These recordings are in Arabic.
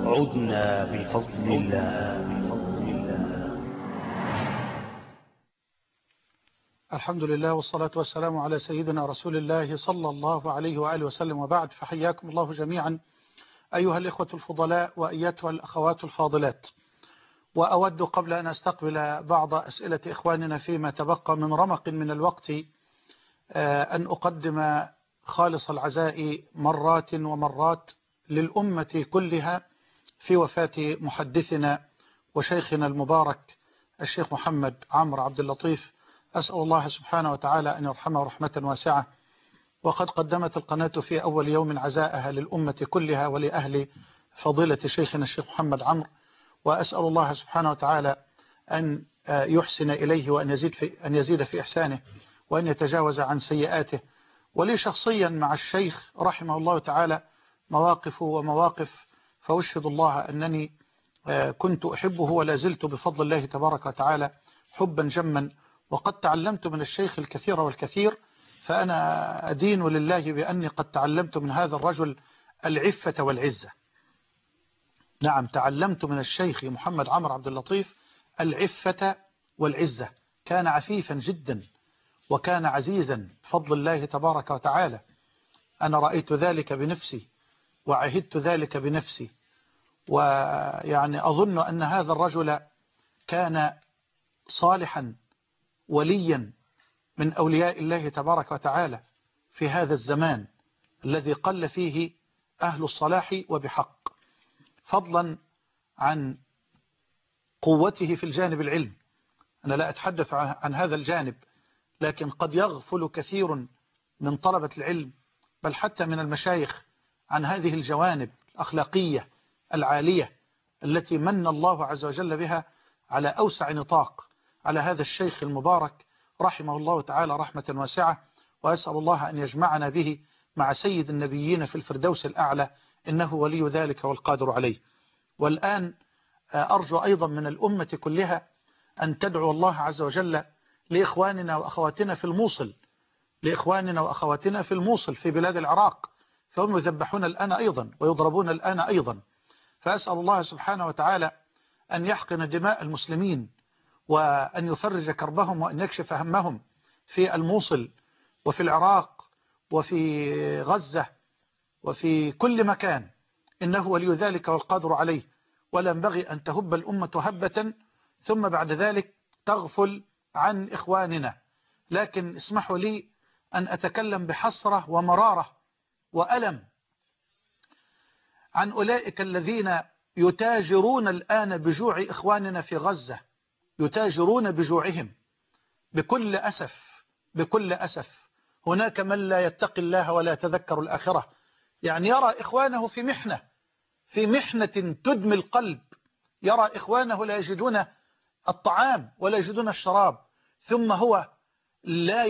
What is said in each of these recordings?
عدنا بفضل الله. الحمد لله والصلاة والسلام على سيدنا رسول الله صلى الله عليه وآله وسلم، وبعد، فحياكم الله جميعا أيها الإخوة الفضلاء وأيتها الأخوات الفاضلات. وأود قبل أن أستقبل بعض أسئلة إخواننا فيما تبقى من رمق من الوقت أن أقدم خالص العزاء مرات ومرات للأمة كلها في وفاة محدثنا وشيخنا المبارك الشيخ محمد عمرو عبد اللطيف. أسأل الله سبحانه وتعالى أن يرحمه رحمة واسعة. وقد قدمت القناة في أول يوم عزاءها للأمة كلها ولأهل فضيلة شيخنا الشيخ محمد عمرو، وأسأل الله سبحانه وتعالى أن يحسن إليه وأن يزيد في إحسانه وأن يتجاوز عن سيئاته. ولي شخصيا مع الشيخ رحمه الله تعالى مواقف ومواقف، فأشهد الله أنني كنت أحبه ولا زلت بفضل الله تبارك وتعالى حبا جما، وقد تعلمت من الشيخ الكثير والكثير، فأنا أدين لله بأني قد تعلمت من هذا الرجل العفة والعزة. نعم، تعلمت من الشيخ محمد عمرو عبد اللطيف العفة والعزة. كان عفيفا جدا وكان عزيزا بفضل الله تبارك وتعالى. أنا رأيت ذلك بنفسي وعهدت ذلك بنفسي، ويعني أظن أن هذا الرجل كان صالحا وليا من أولياء الله تبارك وتعالى في هذا الزمان الذي قل فيه أهل الصلاح وبحق، فضلا عن قوته في الجانب العلم. أنا لا أتحدث عن هذا الجانب، لكن قد يغفل كثير من طلبة العلم بل حتى من المشايخ عن هذه الجوانب الأخلاقية العالية التي من الله عز وجل بها على أوسع نطاق على هذا الشيخ المبارك رحمه الله تعالى رحمة واسعة. وأسأل الله أن يجمعنا به مع سيد النبيين في الفردوس الأعلى، إنه ولي ذلك والقادر عليه. والآن أرجو أيضا من الأمة كلها أن تدعو الله عز وجل لإخواننا وأخواتنا في الموصل، لإخواننا وأخواتنا في الموصل في بلاد العراق، فهم يذبحون الآن أيضا ويضربون الآن أيضا. فأسأل الله سبحانه وتعالى أن يحقن دماء المسلمين وأن يفرج كربهم وأن يكشف همهم في الموصل وفي العراق وفي غزة وفي كل مكان، إنه ولي ذلك والقادر عليه. ولا ينبغي أن تهب الأمة هبة ثم بعد ذلك تغفل عن إخواننا. لكن اسمحوا لي أن أتكلم بحسرة ومرارة وألم عن أولئك الذين يتاجرون الآن بجوع إخواننا في غزة، يتاجرون بجوعهم بكل أسف. بكل أسف هناك من لا يتقي الله ولا يتذكر الآخرة، يعني يرى إخوانه في محنة تدمي القلب، يرى إخوانه لا يجدون الطعام ولا يجدون الشراب، ثم هو لا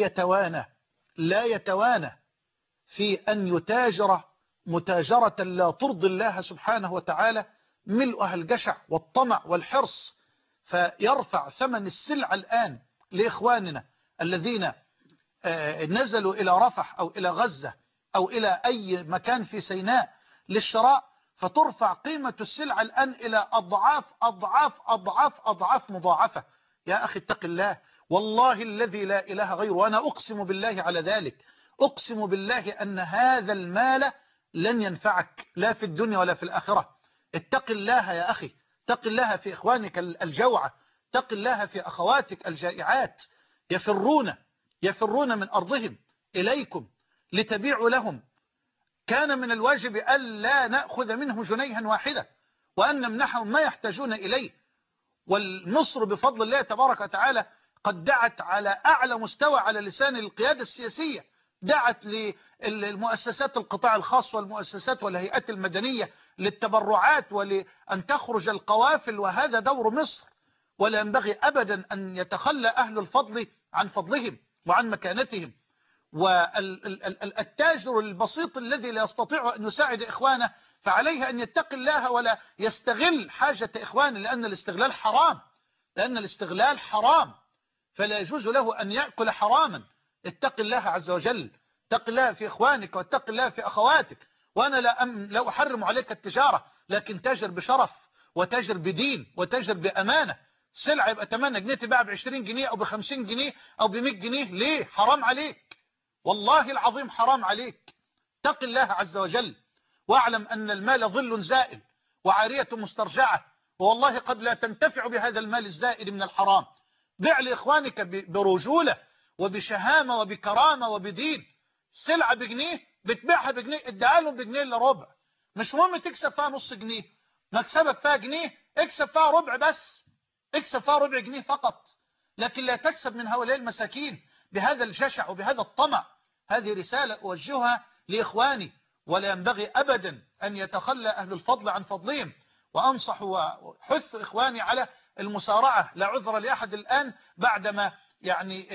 يتوانى في أن يتاجر متاجرة لا ترضي الله سبحانه وتعالى ملؤها الجشع والطمع والحرص، فيرفع ثمن السلع الآن لإخواننا الذين نزلوا إلى رفح أو إلى غزة أو إلى أي مكان في سيناء للشراء، فترفع قيمة السلع الآن إلى أضعاف أضعاف أضعاف أضعاف مضاعفة. يا أخي اتق الله، والله الذي لا إله غيره، وأنا أقسم بالله على ذلك، أقسم بالله أن هذا المال لن ينفعك لا في الدنيا ولا في الآخرة. اتق الله يا أخي، اتق الله في إخوانك الجوعة، اتق الله في أخواتك الجائعات، يفرون من أرضهم إليكم لتبيعوا لهم. كان من الواجب ألا نأخذ منهم جنيها واحدة وأن نمنحهم ما يحتاجون إليه. والمصر بفضل الله تبارك وتعالى قد دعت على أعلى مستوى على لسان القيادة السياسية، دعت للمؤسسات القطاع الخاص والمؤسسات والهيئات المدنية للتبرعات ولأن تخرج القوافل، وهذا دور مصر، ولا ينبغي أبدا أن يتخلى أهل الفضل عن فضلهم وعن مكانتهم. والتاجر البسيط الذي لا يستطيع أن يساعد إخوانه فعليه أن يتقي الله ولا يستغل حاجة إخوانه، لأن الاستغلال حرام، فلا يجوز له أن يأكل حراما. اتق الله عز وجل، اتق الله في إخوانك واتق الله في أخواتك. وأنا لا أحرم عليك التجارة، لكن تاجر بشرف وتاجر بدين وتاجر بأمانة. سلعة يبقى 8 جنيه تباع ب20 جنيه أو ب50 جنيه أو ب100 جنيه، ليه؟ حرام عليك، والله العظيم حرام عليك. اتق الله عز وجل واعلم أن المال ظل زائل وعارية مسترجعة، والله قد لا تنتفع بهذا المال الزائل من الحرام. بيع لإخوانك برجولة وبشهامة وبكرامة وبدين. سلعة بجنيه بتبيعها بجنيه، ادعى لهم بجنيه الا ربع، مش مهم تكسب فيها نص جنيه، مكسبك فيها جنيه اكسب فيها ربع بس، اكسب فيها ربع جنيه فقط، لكن لا تكسب من هؤلاء المساكين بهذا الجشع وبهذا الطمع. هذه رسالة أوجهها لإخواني، ولا ينبغي أبدا أن يتخلى أهل الفضل عن فضلهم، وأنصح وحث إخواني على المسارعة. لا عذر لأحد الآن بعدما يعني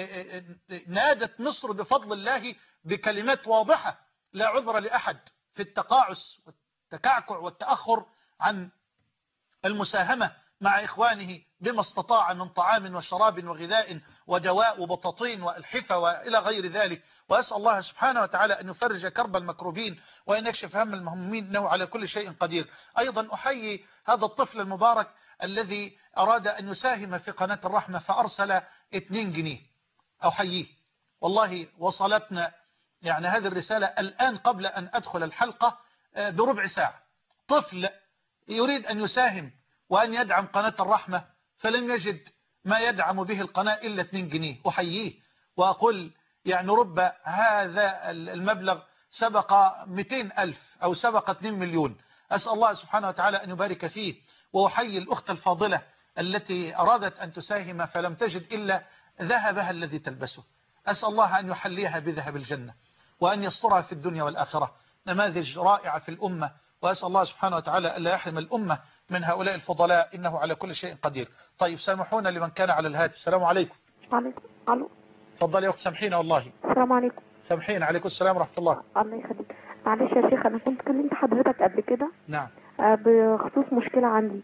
نادت مصر بفضل الله بكلمات واضحة، لا عذر لأحد في التقاعس والتكعكع والتأخر عن المساهمة مع إخوانه بما استطاع من طعام وشراب وغذاء ودواء وبطاطين وألحفة وإلى غير ذلك. وأسأل الله سبحانه وتعالى أن يفرج كرب المكروبين وأن يكشف هم المهمومين، إنه على كل شيء قدير. أيضا أحيي هذا الطفل المبارك الذي أراد أن يساهم في قناة الرحمة فأرسل 2 جنيه، أحييه والله. وصلتنا يعني هذه الرسالة الآن قبل أن أدخل الحلقة بربع ساعة. طفل يريد أن يساهم وأن يدعم قناة الرحمة فلم يجد ما يدعم به القناة إلا 2 جنيه. أحييه وأقول يعني رب هذا المبلغ سبق 200,000 أو سبق 2 مليون. أسأل الله سبحانه وتعالى أن يبارك فيه. وأحيي الأخت الفاضلة التي أرادت أن تساهم فلم تجد إلا ذهبها الذي تلبسه. أسأل الله أن يحليها بذهب الجنة وأن يسترها في الدنيا والآخرة. نماذج رائعة في الأمة، وأسأل الله سبحانه وتعالى ألا يحرم الأمة من هؤلاء الفضلاء، إنه على كل شيء قدير. طيب سامحونا لمن كان على الهاتف. السلام عليكم. عليكم. الو. تفضلي يا أخت. سامحينا والله. السلام عليكم. سامحين. عليكم السلام ورحمة الله. الله يخليك. معلش يا شيخ، انا كنت كلمت حضرتك قبل كده. نعم. بخصوص مشكلة عندي.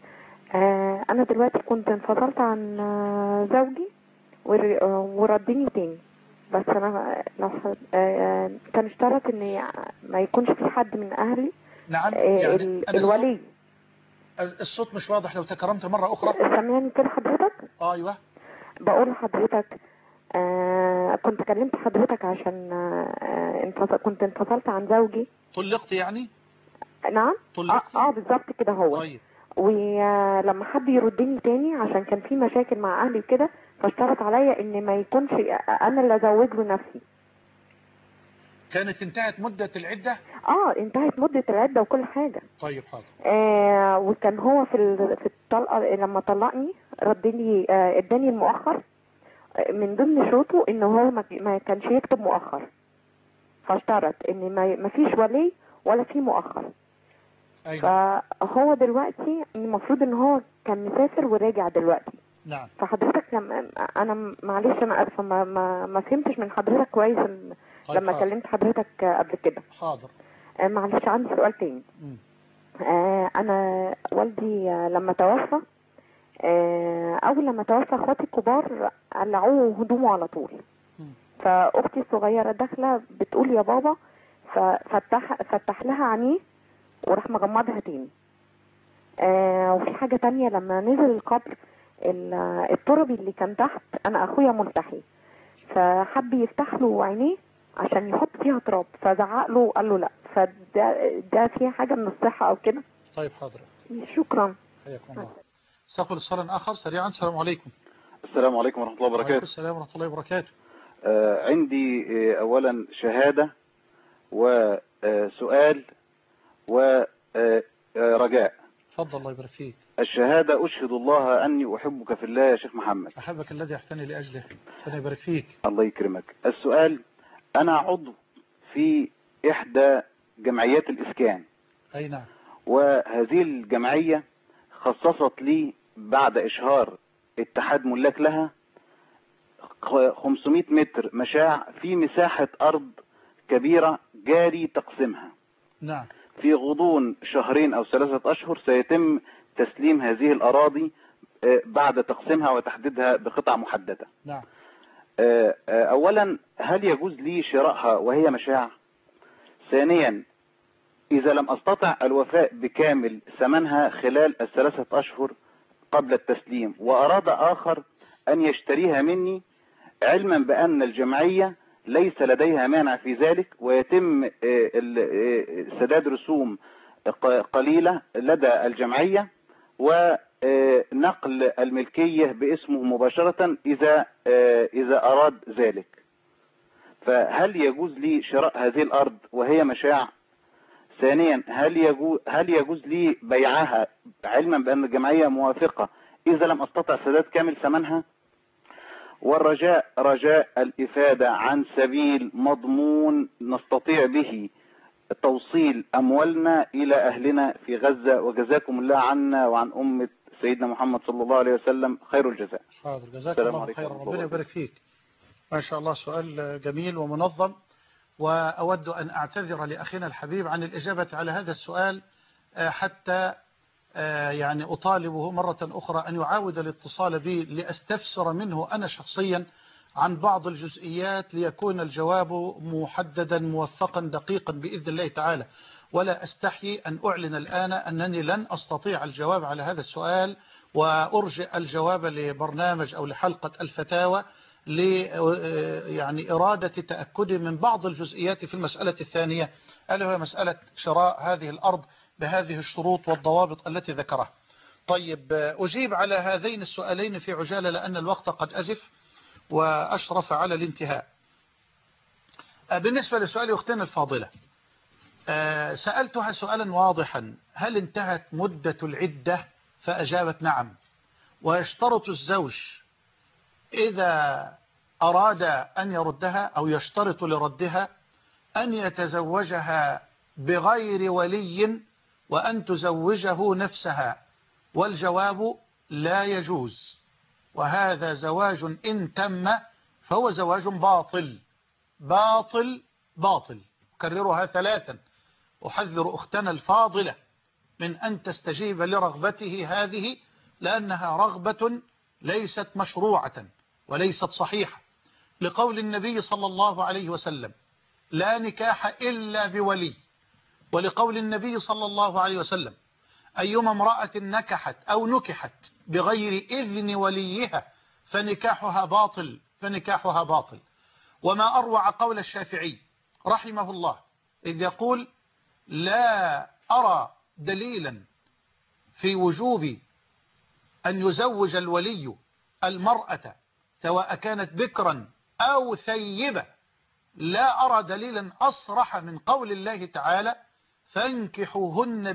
انا دلوقتي كنت انفصلت عن زوجي وردني تاني، بس انا لو كان اشترط ان ما يكونش في حد من اهلي. نعم. يعني الولي. الصوت مش واضح، لو تكرمت مرة أخرى. سامعني كده حضرتك؟ أيوة. بقول لحضرتك كنت كلمت حضرتك عشان كنت انفصلت عن زوجي. طلقت يعني؟ نعم. طلقت. بالظبط كده هو. طيب. ولما حب يردني تاني عشان كان في مشاكل مع اهلي كده، فاشترط عليا ان ما يكونش انا اللي ازوج له نفسي. كانت انتهت مدة العدة؟ انتهت مدة العدة وكل حاجة. طيب حاضر. وكان هو في الطلقة لما طلقني ردني اداني المؤخر، من ضمن شروطه ان هو ما كانش يكتب مؤخر، فاشترط ان ما فيش ولي ولا في مؤخر. أيوة. فهو دلوقتي المفروض ان هو كان مسافر وراجع دلوقتي. نعم. فحضرتك انا معلش انا اسفه ما فهمتش من حضرتك كويس لما حاضر. كلمت حضرتك قبل كده. حاضر. معلش عندي سؤال تاني. انا والدي لما توفى، اول لما توفى اخواتي الكبار قلعوه هدومه على طول. فاختي الصغيره داخله بتقول يا بابا، فتح لها عينيه وراح مغمضها تاني. وفي حاجه تانية لما نزل القبر، التربي اللي كان تحت، انا اخويا ملتحي، فحب يفتح له عينيه عشان يحط فيها تراب، فزعق له وقال له لا. فده فيها حاجه من الصحه او كده؟ طيب حاضر. شكرا. حياكم الله. استقبل اتصالا اخر سريعا. السلام عليكم. السلام عليكم ورحمة الله وبركاته. وعليكم السلام ورحمة الله وبركاته. عندي اولا شهادة وسؤال ورجاء. تفضل. الله يبارك فيك. الشهادة: أشهد الله أني أحبك في الله يا شيخ محمد. أحبك الذي أحتني لأجله. ربنا يبارك فيك. الله يكرمك. السؤال: أنا عضو في إحدى جمعيات الإسكان. أي نعم. وهذه الجمعية خصصت لي بعد إشهار اتحاد ملاك لها 500 متر مشاع في مساحة أرض كبيرة جاري تقسيمها. نعم. في غضون 2 أو 3 أشهر سيتم تسليم هذه الأراضي بعد تقسيمها وتحديدها بقطع محددة. نعم. أولا، هل يجوز لي شرائها وهي مشاع؟ ثانيا، إذا لم أستطع الوفاء بكامل ثمنها خلال ال3 أشهر قبل التسليم، وأراد آخر أن يشتريها مني علما بأن الجمعية ليس لديها مانع في ذلك، ويتم سداد رسوم قليلة لدى الجمعية ونقل الملكية باسمه مباشرة إذا أراد ذلك، فهل يجوز لي شراء هذه الأرض وهي مشاع؟ ثانيا، هل يجوز لي بيعها علما بأن الجمعية موافقة إذا لم أستطع سداد كامل ثمنها؟ والرجاء رجاء الإفادة عن سبيل مضمون نستطيع به توصيل أموالنا إلى أهلنا في غزة، وجزاكم الله عنا وعن أمة سيدنا محمد صلى الله عليه وسلم خير الجزاء. حاضر، جزاك الله خيرا، ربنا يبارك فيك. ما شاء الله، سؤال جميل ومنظم، وأود أن أعتذر لأخينا الحبيب عن الإجابة على هذا السؤال، حتى يعني أطالبه مرة أخرى أن يعاود الاتصال بي لأستفسر منه أنا شخصيا عن بعض الجزئيات ليكون الجواب محددا موفقا دقيقا بإذن الله تعالى. ولا أستحي أن أعلن الآن أنني لن أستطيع الجواب على هذا السؤال، وأرجئ الجواب لبرنامج أو لحلقة الفتاوى يعني إرادة تأكد من بعض الجزئيات في المسألة الثانية، ألا هو مسألة شراء هذه الأرض بهذه الشروط والضوابط التي ذكرها. طيب، أجيب على هذين السؤالين في عجالة لأن الوقت قد أزف وأشرف على الانتهاء. بالنسبة لسؤال أختنا الفاضلة، سألتها سؤالا واضحا: هل انتهت مدة العدة؟ فأجابت نعم. ويشترط الزوج إذا أراد أن يردها أو يشترط لردها أن يتزوجها بغير ولي وأن تزوجه نفسها، والجواب لا يجوز، وهذا زواج إن تم فهو زواج باطل باطل باطل. أكررها 3، أحذر أختنا الفاضلة من أن تستجيب لرغبته هذه، لأنها رغبة ليست مشروعة وليست صحيحة، لقول النبي صلى الله عليه وسلم: لا نكاح إلا بولي، ولقول النبي صلى الله عليه وسلم: أيما امرأة نكحت أو نكحت بغير إذن وليها فنكاحها باطل. وما أروع قول الشافعي رحمه الله إذ يقول: لا أرى دليلا في وجوب أن يزوج الولي المرأة سواء كانت بكرا أو ثيبة، لا أرى دليلا أصرح من قول الله تعالى: فانكحوهن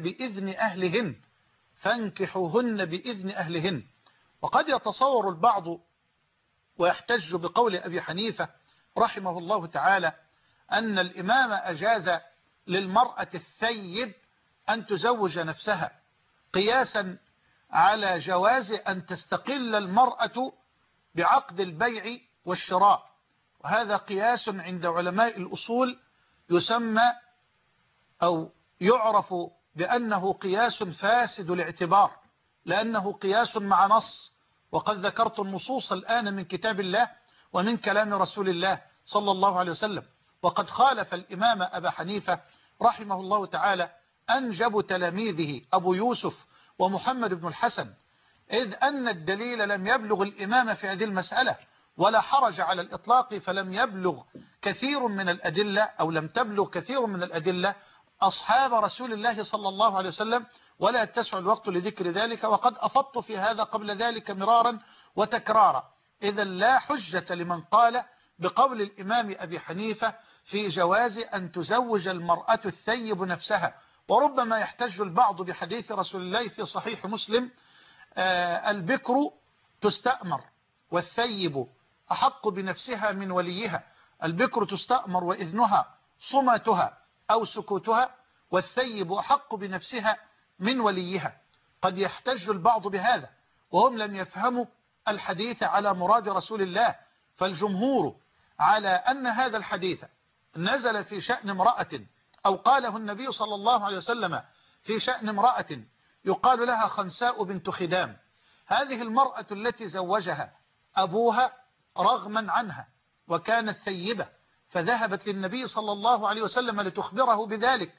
بإذن أهلهن. وقد يتصور البعض ويحتج بقول أبي حنيفة رحمه الله تعالى أن الإمام أجاز للمرأة الثيب أن تزوج نفسها، قياسا على جواز أن تستقل المرأة بعقد البيع والشراء، وهذا قياس عند علماء الأصول يسمى أو يعرف بأنه قياس فاسد الاعتبار، لأنه قياس مع نص، وقد ذكرت النصوص الآن من كتاب الله ومن كلام رسول الله صلى الله عليه وسلم. وقد خالف الإمام أبا حنيفة رحمه الله تعالى أنجب تلاميذه أبو يوسف ومحمد بن الحسن، إذ أن الدليل لم يبلغ الإمام في هذه المسألة، ولا حرج على الإطلاق، فلم يبلغ كثير من الأدلة أو لم تبلغ كثير من الأدلة أصحاب رسول الله صلى الله عليه وسلم، ولا يتسع الوقت لذكر ذلك، وقد أفضت في هذا قبل ذلك مرارا وتكرارا. إذا لا حجة لمن قال بقول الإمام أبي حنيفة في جواز أن تزوج المرأة الثيب نفسها. وربما يحتج البعض بحديث رسول الله في صحيح مسلم: البكر تستأمر والثيب أحق بنفسها من وليها. البكر تستأمر وإذنها صمتها أو سكوتها، والثيب أحق بنفسها من وليها. قد يحتج البعض بهذا وهم لم يفهموا الحديث على مراد رسول الله، فالجمهور على أن هذا الحديث نزل في شأن امرأة، أو قاله النبي صلى الله عليه وسلم في شأن امرأة يقال لها خنساء بنت خدام. هذه المرأة التي زوجها أبوها رغما عنها وكانت ثيبة، فذهبت للنبي صلى الله عليه وسلم لتخبره بذلك،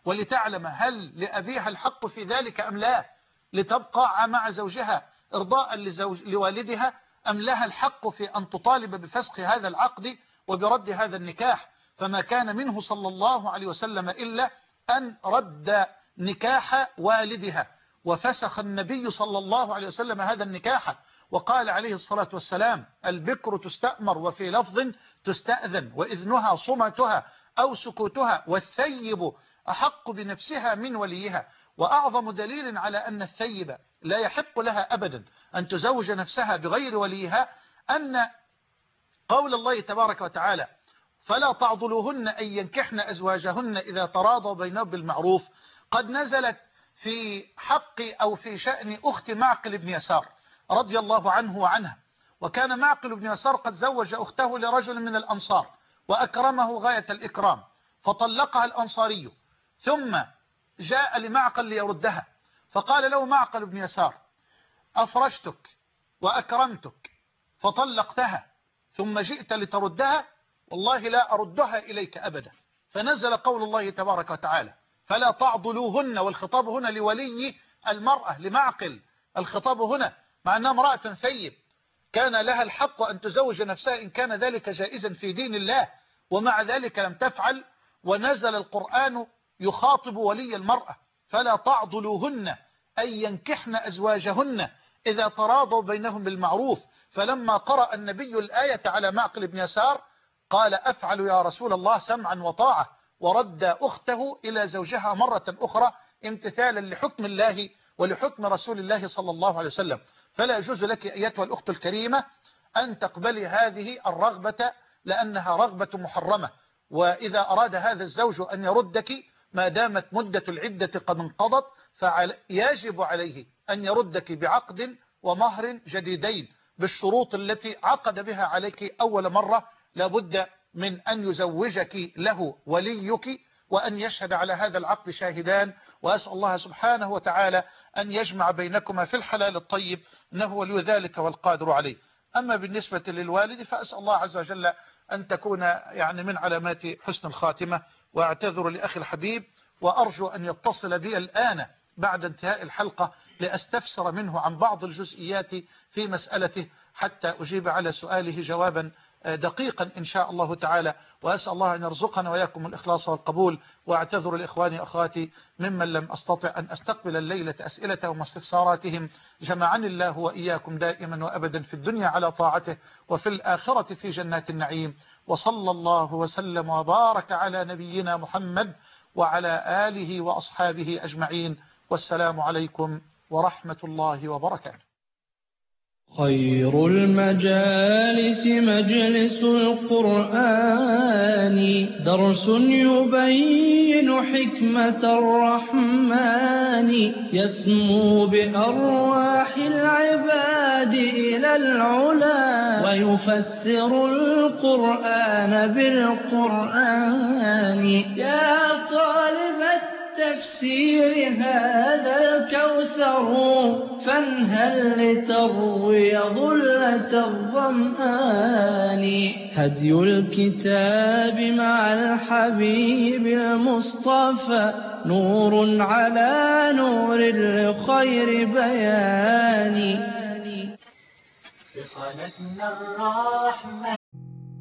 ولتعلم هل لأبيها الحق في ذلك أم لا، لتبقى مع زوجها إرضاء لوالدها، أم لها الحق في أن تطالب بفسخ هذا العقد وبرد هذا النكاح. فما كان منه صلى الله عليه وسلم إلا أن رد نكاح والدها، وفسخ النبي صلى الله عليه وسلم هذا النكاح، وقال عليه الصلاة والسلام: البكر تستأمر، وفي لفظ تستأذن، وإذنها صمتها أو سكوتها، والثيب أحق بنفسها من وليها. وأعظم دليل على أن الثيب لا يحق لها أبدا أن تزوج نفسها بغير وليها أن قول الله تبارك وتعالى: فلا تعضلوهن أن ينكحن أزواجهن إذا تراضوا بينهم بالمعروف، قد نزلت في حق أو في شأن أخت معقل بن يسار رضي الله عنه وعنها. وكان معقل بن يسار قد زوج أخته لرجل من الأنصار وأكرمه غاية الإكرام، فطلقها الأنصاري، ثم جاء لمعقل ليردها، فقال له معقل بن يسار: أفرشتك وأكرمتك فطلقتها ثم جئت لتردها، والله لا أردها إليك أبدا. فنزل قول الله تبارك وتعالى: فلا تعضلوهن، والخطاب هنا لولي المرأة لمعقل، الخطاب هنا مع أنها امرأة ثيب كان لها الحق أن تزوج نفسها إن كان ذلك جائزا في دين الله، ومع ذلك لم تفعل، ونزل القرآن يخاطب ولي المرأة: فلا تعضلوهن أن ينكحن أزواجهن إذا تراضوا بينهم بالمعروف. فلما قرأ النبي الآية على معقل بن يسار قال: أفعل يا رسول الله سمعا وطاعة، ورد أخته إلى زوجها مرة أخرى امتثالا لحكم الله ولحكم رسول الله صلى الله عليه وسلم. فلا يجوز لك أيتها الأخت الكريمة أن تقبلي هذه الرغبة، لأنها رغبة محرمة. وإذا أراد هذا الزوج أن يردك ما دامت مدة العدة قد انقضت، فيجب عليه أن يردك بعقد ومهر جديدين بالشروط التي عقد بها عليك أول مرة. لابد من أن يزوجك له وليك، وأن يشهد على هذا العقد شاهدان، وأسأل الله سبحانه وتعالى أن يجمع بينكما في الحلال الطيب، إنه ولي ذلك والقادر عليه. أما بالنسبة للوالد فأسأل الله عز وجل أن تكون يعني من علامات حسن الخاتمة. وأعتذر لأخي الحبيب، وأرجو أن يتصل بي الآن بعد انتهاء الحلقة لأستفسر منه عن بعض الجزئيات في مسألته، حتى أجيب على سؤاله جوابا دقيقا إن شاء الله تعالى. وأسأل الله أن يرزقنا وإياكم الإخلاص والقبول. وأعتذر لإخواني وأخواتي ممن لم أستطع أن أستقبل الليلة أسئلتهم واستفساراتهم. جمعني الله وإياكم دائما وأبدا في الدنيا على طاعته، وفي الآخرة في جنات النعيم. وصلى الله وسلم وبارك على نبينا محمد وعلى آله وأصحابه أجمعين، والسلام عليكم ورحمة الله وبركاته. خير المجالس مجلس القرآن، درس يبين حكمة الرحمن، يسمو بأرواح العباد إلى العلا، ويفسر القرآن بالقرآن. يا طالب التفسير هذا الكوثر، فانهل لتروي ظلة الظمآن. هدي الكتاب مع الحبيب المصطفى، نور على نور لخير بيان. بقناتنا الرحمة